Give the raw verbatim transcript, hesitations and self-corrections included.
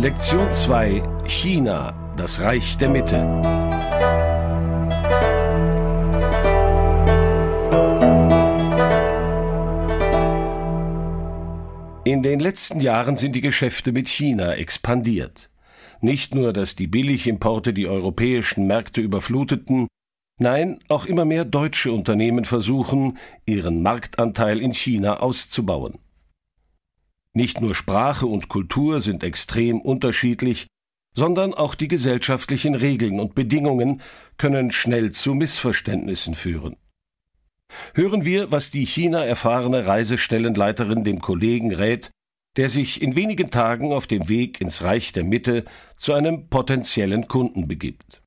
Lektion zwei: China, das Reich der Mitte. In den letzten Jahren sind die Geschäfte mit China expandiert. Nicht nur, dass die Billigimporte die europäischen Märkte überfluteten, nein, auch immer mehr deutsche Unternehmen versuchen, ihren Marktanteil in China auszubauen. Nicht nur Sprache und Kultur sind extrem unterschiedlich, sondern auch die gesellschaftlichen Regeln und Bedingungen können schnell zu Missverständnissen führen. Hören wir, was die China-erfahrene Reisestellenleiterin dem Kollegen rät, der sich in wenigen Tagen auf dem Weg ins Reich der Mitte zu einem potenziellen Kunden begibt.